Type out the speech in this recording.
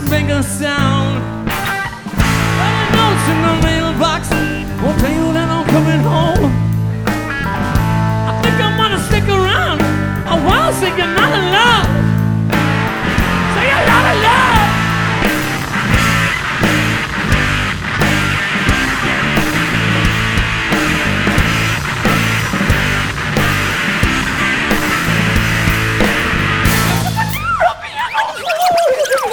make a sound. But the notes in the mailbox won't tell you that I'm coming home.